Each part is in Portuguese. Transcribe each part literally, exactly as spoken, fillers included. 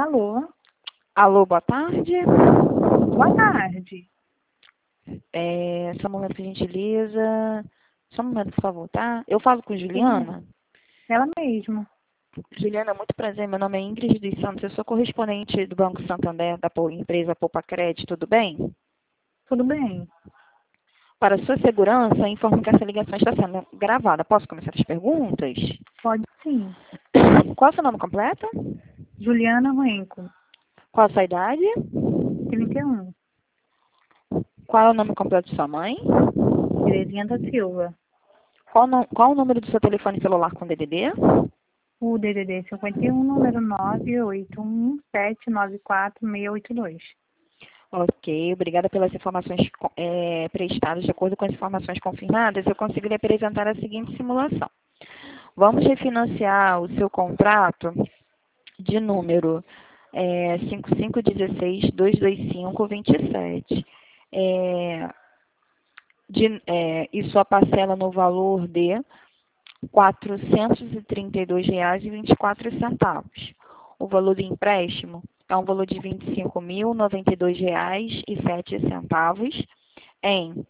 Alô? Alô, boa tarde. Boa tarde. É, só um momento, por gentileza. Só um momento, por favor, tá? Eu falo com Juliana. Ela mesma. Juliana, muito prazer. Meu nome é Ingrid dos Santos. Eu sou correspondente do Banco Santander, da po- empresa Poupa Crédito. Tudo bem? Tudo bem? Para sua segurança, informo que essa ligação está sendo gravada. Posso começar as perguntas? Pode sim. Qual é o seu nome completo? Juliana Renco, Qual a sua idade? trinta e um. Qual é o nome completo de sua mãe? Terezinha da Silva. Qual, no- qual o número do seu telefone celular com D D D? O D D D cinquenta e um, número nove oito um sete nove quatro seis oito dois. Ok, obrigada pelas informações co- eh, prestadas. De acordo com as informações confirmadas, eu consigo lhe apresentar a seguinte simulação. Vamos refinanciar o seu contrato de número eh, cinco cinco um seis dois dois cinco dois sete. Eh, de, eh, e sua parcela no valor de quatrocentos e trinta e dois reais e vinte e quatro centavos. O valor do empréstimo é um valor de vinte e cinco mil, noventa e dois reais e sete centavos em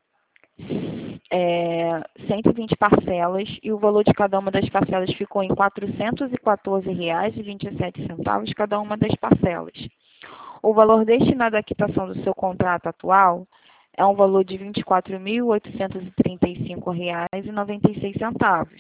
é, cento e vinte parcelas, e o valor de cada uma das parcelas ficou em quatrocentos e quatorze reais e vinte e sete centavos cada uma das parcelas. O valor destinado à quitação do seu contrato atual é um valor de vinte e quatro mil, oitocentos e trinta e cinco reais e noventa e seis centavos.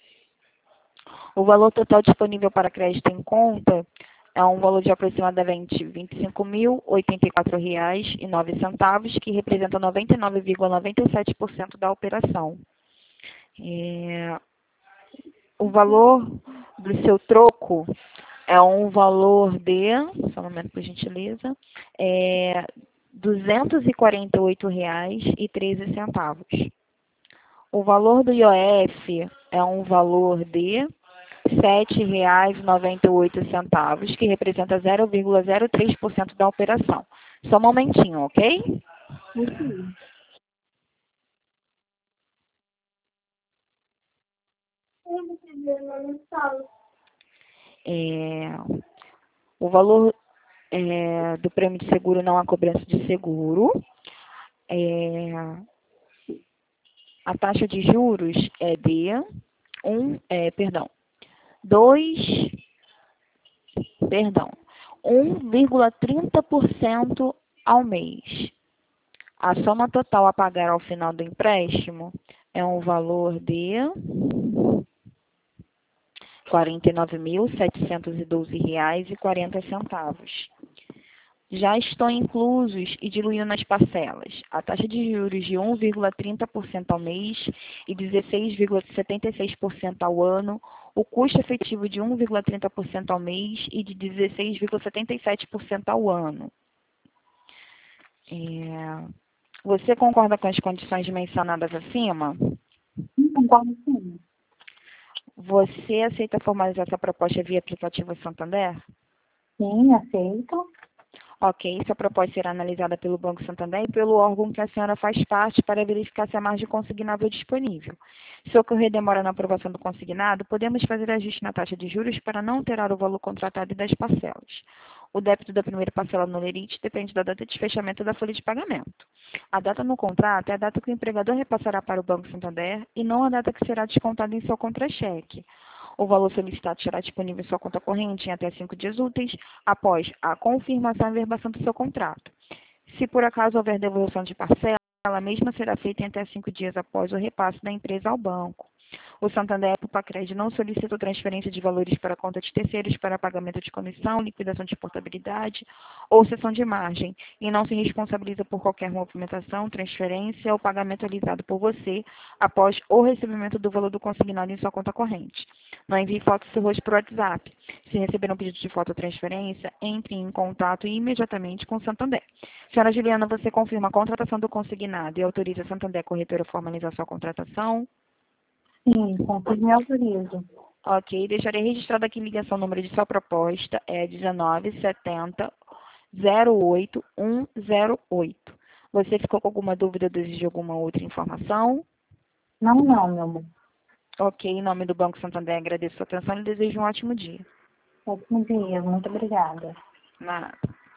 O valor total disponível para crédito em conta é um valor de aproximadamente vinte e cinco mil, oitenta e quatro reais e nove centavos, que representa noventa e nove vírgula noventa e sete por cento da operação. É, o valor do seu troco é um valor de, só um momento, por gentileza, é duzentos e quarenta e oito reais e treze centavos. O valor do I O F é um valor de sete reais e noventa e oito centavos, que representa zero vírgula zero três por cento da operação. Só um momentinho, ok? Ok. É, o valor é, do prêmio de seguro não há cobrança de seguro. É, a taxa de juros é de um, é, perdão, dois, perdão, um vírgula trinta por cento ao mês. A soma total a pagar ao final do empréstimo é um valor de quarenta e nove mil, setecentos e doze reais e quarenta centavos. Já estão inclusos e diluindo nas parcelas a taxa de juros de um vírgula trinta por cento ao mês e dezesseis vírgula setenta e seis por cento ao ano, o custo efetivo de um vírgula trinta por cento ao mês e de dezesseis vírgula setenta e sete por cento ao ano. É, Você concorda com as condições mencionadas acima? Sim, concordo sim. Você aceita formalizar essa proposta via aplicativo Santander? Sim, aceito. Ok, sua proposta será analisada pelo Banco Santander e pelo órgão que a senhora faz parte para verificar se a margem consignável é disponível. Se ocorrer demora na aprovação do consignado, podemos fazer ajuste na taxa de juros para não alterar o valor contratado e das parcelas. O débito da primeira parcela no lerite depende da data de fechamento da folha de pagamento. A data no contrato é a data que o empregador repassará para o Banco Santander e não a data que será descontada em seu contra-cheque. O valor solicitado será disponível em sua conta corrente em até cinco dias úteis após a confirmação e verbação do seu contrato. Se por acaso houver devolução de parcela, a mesma será feita em até cinco dias após o repasse da empresa ao banco. O Santander Poupa Crédito não solicita transferência de valores para conta de terceiros para pagamento de comissão, liquidação de portabilidade ou cessão de margem e não se responsabiliza por qualquer movimentação, transferência ou pagamento realizado por você após o recebimento do valor do consignado em sua conta corrente. Não envie foto do seu rosto por WhatsApp. Se receber um pedido de foto ou transferência, entre em contato imediatamente com o Santander. Senhora Juliana, você confirma a contratação do consignado e autoriza a Santander Corretora a formalizar sua contratação? Sim, confirmo e autorizo. Ok, deixarei registrado aqui ligação, número de sua proposta é dezenove setenta zero oito um zero oito. Você ficou com alguma dúvida ou deseja alguma outra informação? Não, não, meu amor. Ok, em nome do Banco Santander, agradeço a sua atenção e desejo um ótimo dia. Ótimo dia, muito obrigada. Nada.